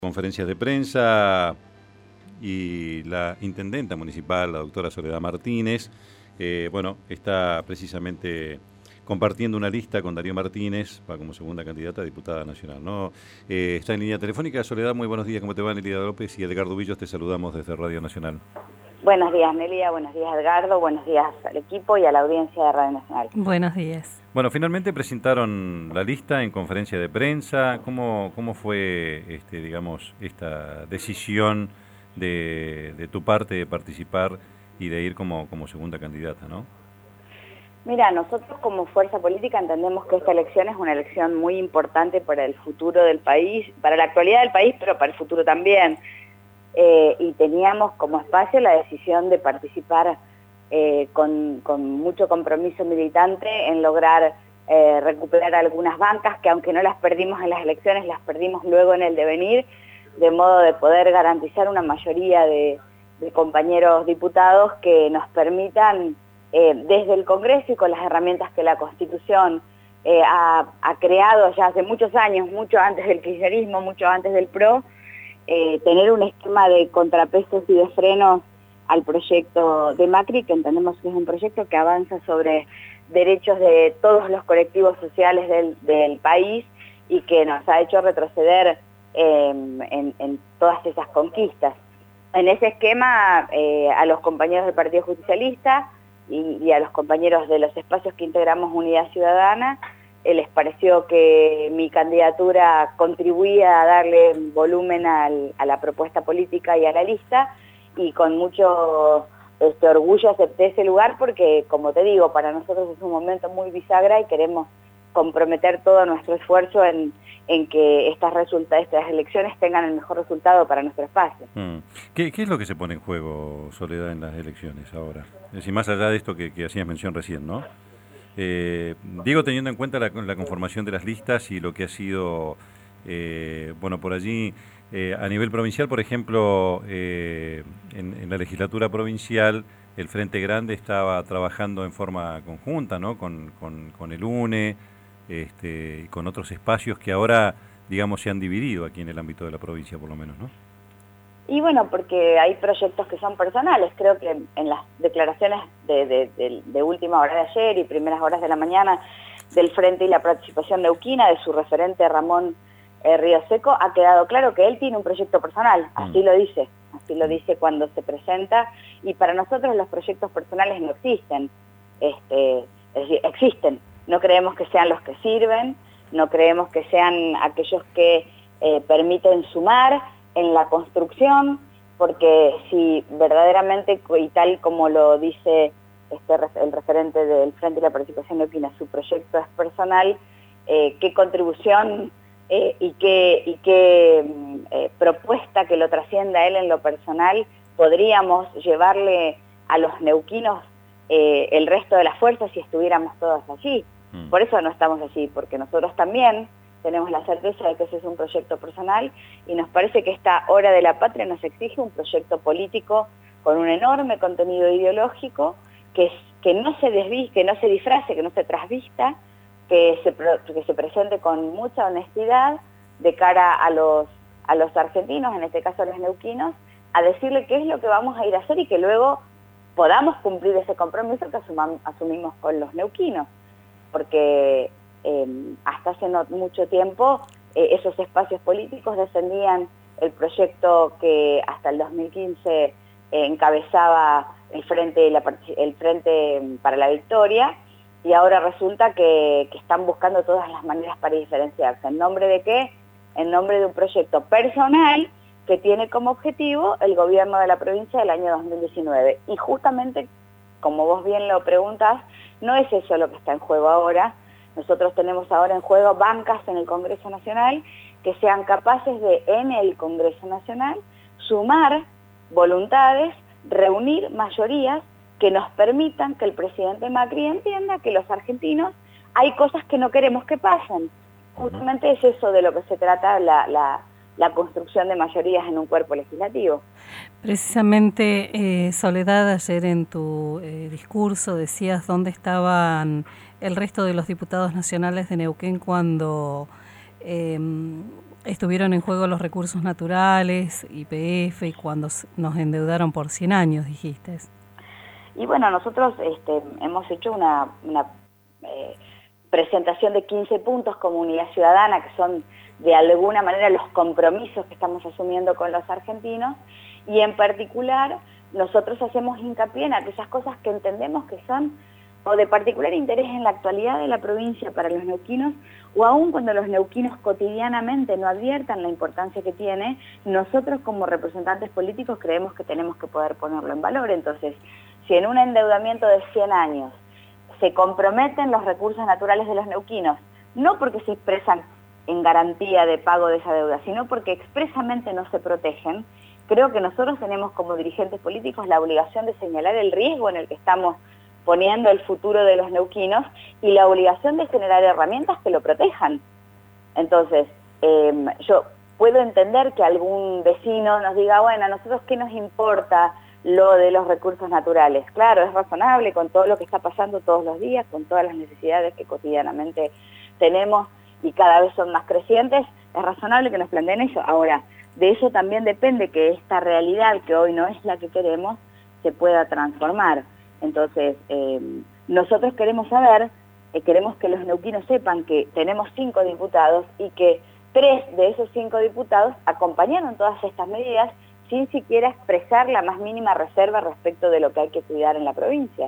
Conferencias de prensa y la intendenta municipal, la doctora Soledad Martínez, está precisamente compartiendo una lista con Darío Martínez para como segunda candidata a diputada nacional, ¿no? Está en línea telefónica. Soledad, muy buenos días, ¿cómo te va? Nelida López y Edgardo Villos, te saludamos desde Radio Nacional. Buenos días, Nelida, buenos días, Edgardo, buenos días al equipo y a la audiencia de Radio Nacional. Buenos días. Bueno, finalmente presentaron la lista en conferencia de prensa. ¿Cómo fue esta decisión de tu parte de participar y de ir como segunda candidata, ¿no? Mira, nosotros como fuerza política entendemos que esta elección es una elección muy importante para el futuro del país, para la actualidad del país, pero para el futuro también. Y teníamos como espacio la decisión de participar con mucho compromiso militante en lograr recuperar algunas bancas que, aunque no las perdimos en las elecciones, las perdimos luego en el devenir, de modo de poder garantizar una mayoría de compañeros diputados que nos permitan, desde el Congreso y con las herramientas que la Constitución ha creado ya hace muchos años, mucho antes del kirchnerismo, mucho antes del PRO, tener un esquema de contrapesos y de frenos al proyecto de Macri, que entendemos que es un proyecto que avanza sobre derechos de todos los colectivos sociales del país y que nos ha hecho retroceder en todas esas conquistas. En ese esquema, a los compañeros del Partido Justicialista y a los compañeros de los espacios que integramos Unidad Ciudadana, les pareció que mi candidatura contribuía a darle volumen a la propuesta política y a la lista, y con mucho orgullo acepté ese lugar porque, como te digo, para nosotros es un momento muy bisagra y queremos comprometer todo nuestro esfuerzo en que estas elecciones tengan el mejor resultado para nuestro espacio. ¿Qué es lo que se pone en juego, Soledad, en las elecciones ahora? Es decir, más allá de esto que hacías mención recién, ¿no? Digo, teniendo en cuenta la conformación de las listas y lo que ha sido, por allí, a nivel provincial, por ejemplo, en la legislatura provincial, el Frente Grande estaba trabajando en forma conjunta, ¿no? Con el UNE y con otros espacios que ahora, digamos, se han dividido aquí en el ámbito de la provincia, por lo menos, ¿no? Y bueno, porque hay proyectos que son personales. Creo que en las declaraciones de última hora de ayer y primeras horas de la mañana del Frente y la participación neuquina de su referente Ramón Río Seco, ha quedado claro que él tiene un proyecto personal, así lo dice cuando se presenta, y para nosotros los proyectos personales no existen, es decir, existen, no creemos que sean los que sirven, no creemos que sean aquellos que permiten sumar en la construcción, porque si verdaderamente, y tal como lo dice el referente del Frente y la Participación Neuquina, su proyecto es personal, qué contribución y qué propuesta que lo trascienda a él en lo personal podríamos llevarle a los neuquinos el resto de las fuerzas si estuviéramos todos allí. Por eso no estamos allí, porque nosotros también tenemos la certeza de que ese es un proyecto personal y nos parece que esta hora de la patria nos exige un proyecto político con un enorme contenido ideológico que no se desvíe, que no se disfrace, que no se trasvista, que se presente con mucha honestidad de cara a los argentinos, en este caso a los neuquinos, a decirle qué es lo que vamos a ir a hacer y que luego podamos cumplir ese compromiso que asumimos con los neuquinos, porque hasta hace no mucho tiempo esos espacios políticos defendían el proyecto que hasta el 2015 encabezaba el Frente para la Victoria, y ahora resulta que están buscando todas las maneras para diferenciarse. ¿En nombre de qué? En nombre de un proyecto personal que tiene como objetivo el gobierno de la provincia del año 2019. Y justamente, como vos bien lo preguntás, no es eso lo que está en juego ahora. Nosotros tenemos ahora en juego bancas en el Congreso Nacional que sean capaces de, en el Congreso Nacional, sumar voluntades, reunir mayorías que nos permitan que el presidente Macri entienda que los argentinos hay cosas que no queremos que pasen. Justamente es eso de lo que se trata la construcción de mayorías en un cuerpo legislativo. Precisamente, Soledad, ayer en tu discurso decías dónde estaban el resto de los diputados nacionales de Neuquén cuando estuvieron en juego los recursos naturales, YPF, y cuando nos endeudaron por 100 años, dijiste. Y bueno, nosotros hemos hecho una presentación de 15 puntos como unidad ciudadana, que son de alguna manera los compromisos que estamos asumiendo con los argentinos, y en particular nosotros hacemos hincapié en aquellas cosas que entendemos que son o de particular interés en la actualidad de la provincia para los neuquinos, o aún cuando los neuquinos cotidianamente no adviertan la importancia que tiene, nosotros como representantes políticos creemos que tenemos que poder ponerlo en valor. Entonces, si en un endeudamiento de 100 años se comprometen los recursos naturales de los neuquinos, no porque se expresan en garantía de pago de esa deuda, sino porque expresamente no se protegen, creo que nosotros tenemos como dirigentes políticos la obligación de señalar el riesgo en el que estamos poniendo el futuro de los neuquinos y la obligación de generar herramientas que lo protejan. Entonces, yo puedo entender que algún vecino nos diga, bueno, ¿a nosotros qué nos importa lo de los recursos naturales? Claro, es razonable con todo lo que está pasando todos los días, con todas las necesidades que cotidianamente tenemos y cada vez son más crecientes, es razonable que nos planteen eso. Ahora, de eso también depende que esta realidad, que hoy no es la que queremos, se pueda transformar. Entonces, nosotros queremos saber, queremos que los neuquinos sepan que tenemos 5 diputados y que 3 de esos 5 diputados acompañaron todas estas medidas sin siquiera expresar la más mínima reserva respecto de lo que hay que cuidar en la provincia.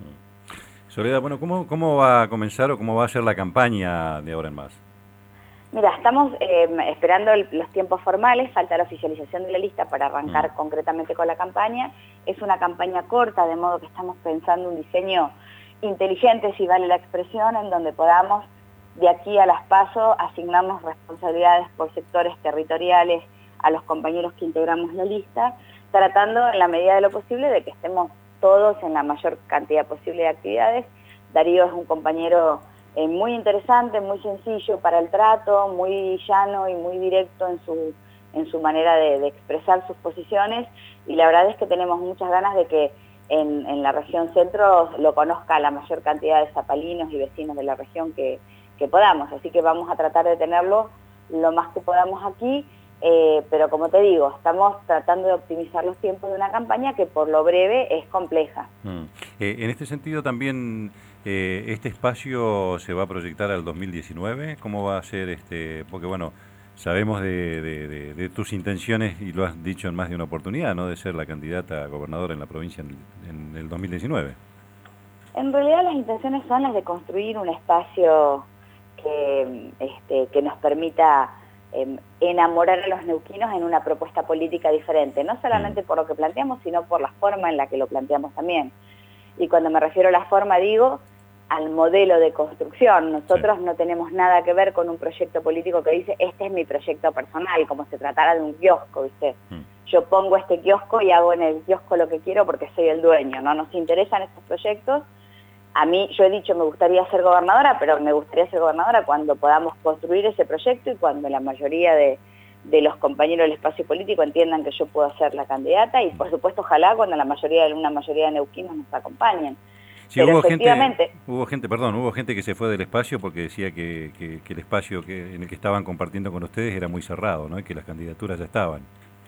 Soledad, bueno, ¿cómo va a comenzar o cómo va a ser la campaña de ahora en más? Mira, estamos esperando los tiempos formales, falta la oficialización de la lista para arrancar concretamente con la campaña. Es una campaña corta, de modo que estamos pensando un diseño inteligente, si vale la expresión, en donde podamos, de aquí a las PASO, asignarnos responsabilidades por sectores territoriales a los compañeros que integramos la lista, tratando en la medida de lo posible de que estemos todos en la mayor cantidad posible de actividades. Darío es un compañero muy interesante, muy sencillo para el trato, muy llano y muy directo en su manera de expresar sus posiciones, y la verdad es que tenemos muchas ganas de que en la región centro lo conozca la mayor cantidad de zapalinos y vecinos de la región que podamos, así que vamos a tratar de tenerlo lo más que podamos aquí, pero como te digo, estamos tratando de optimizar los tiempos de una campaña que por lo breve es compleja. En este sentido también, ¿este espacio se va a proyectar al 2019? ¿Cómo va a ser? Porque bueno, sabemos de tus intenciones, y lo has dicho en más de una oportunidad, ¿no?, de ser la candidata a gobernadora en la provincia en el 2019. En realidad las intenciones son las de construir un espacio que nos permita enamorar a los neuquinos en una propuesta política diferente, no solamente por lo que planteamos, sino por la forma en la que lo planteamos también. Y cuando me refiero a la forma, digo al modelo de construcción. Nosotros no tenemos nada que ver con un proyecto político que dice, este es mi proyecto personal, como si se tratara de un kiosco, ¿viste? Yo pongo este kiosco y hago en el kiosco lo que quiero porque soy el dueño, no nos interesan estos proyectos. A mí, yo he dicho, me gustaría ser gobernadora, pero me gustaría ser gobernadora cuando podamos construir ese proyecto y cuando la mayoría de los compañeros del espacio político entiendan que yo puedo ser la candidata, y por supuesto ojalá cuando una mayoría de neuquinos nos acompañen. Sí, hubo gente que se fue del espacio porque decía que el espacio en el que estaban compartiendo con ustedes era muy cerrado, ¿no?, y que las candidaturas ya estaban.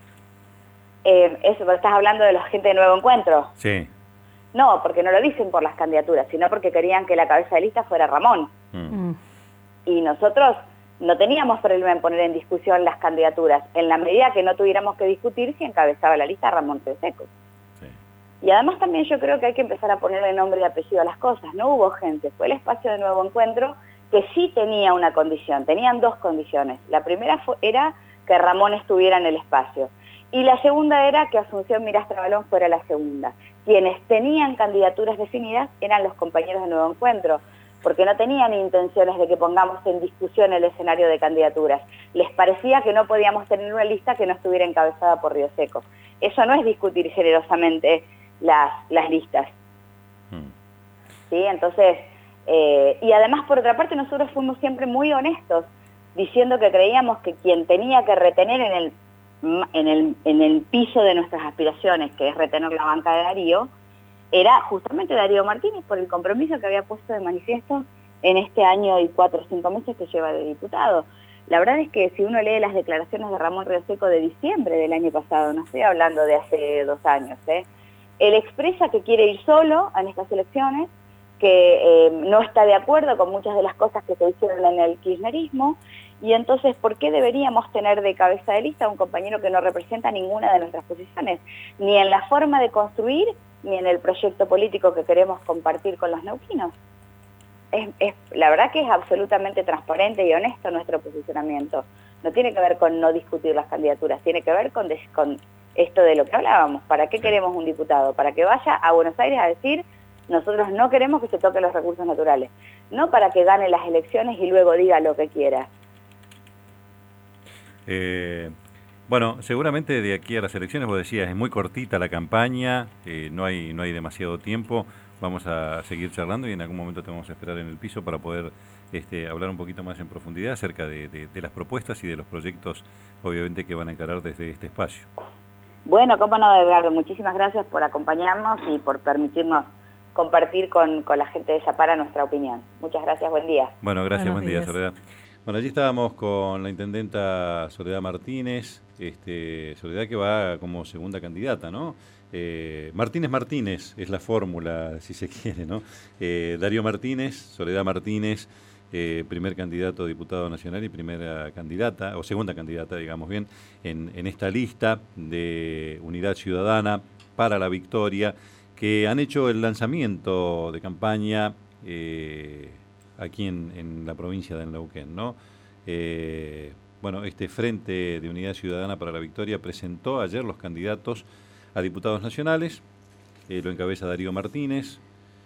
Eso, ¿estás hablando de la gente de Nuevo Encuentro? Sí. No, porque no lo dicen por las candidaturas, sino porque querían que la cabeza de lista fuera Ramón. Y nosotros no teníamos problema en poner en discusión las candidaturas, en la medida que no tuviéramos que discutir si encabezaba la lista Ramón Treseco. Y además también yo creo que hay que empezar a ponerle nombre y apellido a las cosas. No hubo gente, fue el espacio de Nuevo Encuentro que sí tenía una condición, tenían 2 condiciones. La primera era que Ramón estuviera en el espacio. Y la segunda era que Asunción Mirastra Balón fuera la segunda. Quienes tenían candidaturas definidas eran los compañeros de Nuevo Encuentro, porque no tenían intenciones de que pongamos en discusión el escenario de candidaturas. Les parecía que no podíamos tener una lista que no estuviera encabezada por Río Seco. Eso no es discutir generosamente las listas. ¿Sí? Entonces, y además por otra parte nosotros fuimos siempre muy honestos, diciendo que creíamos que quien tenía que retener en el piso de nuestras aspiraciones, que es retener la banca de Darío, era justamente Darío Martínez, por el compromiso que había puesto de manifiesto en este año y 4 o 5 meses que lleva de diputado. La verdad es que si uno lee las declaraciones de Ramón Río Seco de diciembre del año pasado, no estoy hablando de hace 2 años, él expresa que quiere ir solo en estas elecciones, que no está de acuerdo con muchas de las cosas que se hicieron en el kirchnerismo, y entonces, ¿por qué deberíamos tener de cabeza de lista a un compañero que no representa ninguna de nuestras posiciones? Ni en la forma de construir, ni en el proyecto político que queremos compartir con los neuquinos. La verdad que es absolutamente transparente y honesto nuestro posicionamiento. No tiene que ver con no discutir las candidaturas, tiene que ver con esto de lo que hablábamos. ¿Para qué queremos un diputado? Para que vaya a Buenos Aires a decir, nosotros no queremos que se toquen los recursos naturales. No para que gane las elecciones y luego diga lo que quiera. Bueno, seguramente de aquí a las elecciones, vos decías, es muy cortita la campaña, no hay demasiado tiempo. Vamos a seguir charlando y en algún momento te vamos a esperar en el piso para poder hablar un poquito más en profundidad acerca de las propuestas y de los proyectos, obviamente, que van a encarar desde este espacio. Bueno, cómo no, Edgardo, muchísimas gracias por acompañarnos y por permitirnos compartir con la gente de Zapara nuestra opinión. Muchas gracias, buen día. Bueno, gracias, buen día, Soledad. Bueno, allí estábamos con la intendenta Soledad Martínez, Soledad que va como segunda candidata, ¿no? Martínez es la fórmula, si se quiere, ¿no? Darío Martínez, Soledad Martínez, primer candidato a diputado nacional y primera candidata, o segunda candidata, digamos bien, en esta lista de Unidad Ciudadana para la Victoria, que han hecho el lanzamiento de campaña aquí en la provincia de Neuquén, ¿no? Bueno, este Frente de Unidad Ciudadana para la Victoria presentó ayer los candidatos a diputados nacionales, lo encabeza Darío Martínez,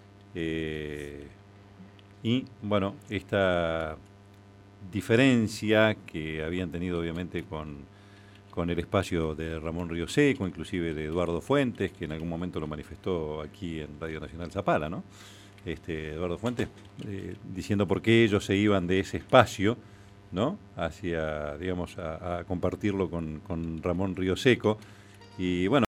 y bueno, esta diferencia que habían tenido obviamente con el espacio de Ramón Río Seco, inclusive de Eduardo Fuentes, que en algún momento lo manifestó aquí en Radio Nacional Zapala, ¿no? Eduardo Fuentes, diciendo por qué ellos se iban de ese espacio, ¿no? Hacia, digamos, a compartirlo con Ramón Río Seco. Y bueno,